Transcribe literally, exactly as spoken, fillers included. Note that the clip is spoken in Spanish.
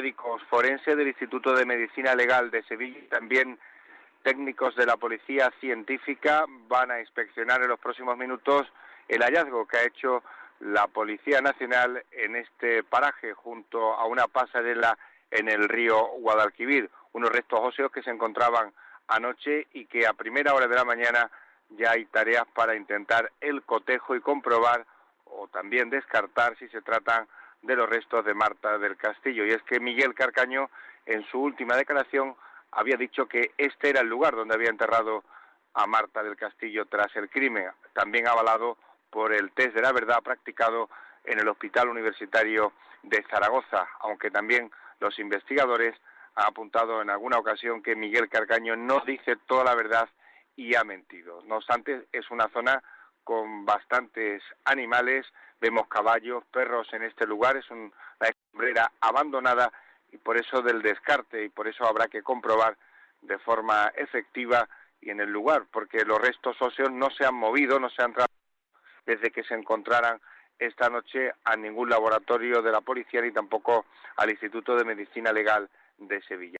médicos forenses del Instituto de Medicina Legal de Sevilla y también técnicos de la Policía Científica van a inspeccionar en los próximos minutos el hallazgo que ha hecho la Policía Nacional en este paraje junto a una pasarela en el río Guadalquivir, unos restos óseos que se encontraban anoche y que a primera hora de la mañana ya hay tareas para intentar el cotejo y comprobar o también descartar si se tratan de los restos de Marta del Castillo. Y es que Miguel Carcaño, en su última declaración, había dicho que este era el lugar donde había enterrado a Marta del Castillo tras el crimen, también avalado por el test de la verdad practicado en el Hospital Universitario de Zaragoza, aunque también los investigadores han apuntado en alguna ocasión que Miguel Carcaño no dice toda la verdad y ha mentido. No obstante, es una zona con bastantes animales, vemos caballos, perros en este lugar, es una escombrera abandonada y por eso del descarte y por eso habrá que comprobar de forma efectiva y en el lugar, porque los restos óseos no se han movido, no se han trasladado desde que se encontraran esta noche a ningún laboratorio de la policía ni tampoco al Instituto de Medicina Legal de Sevilla.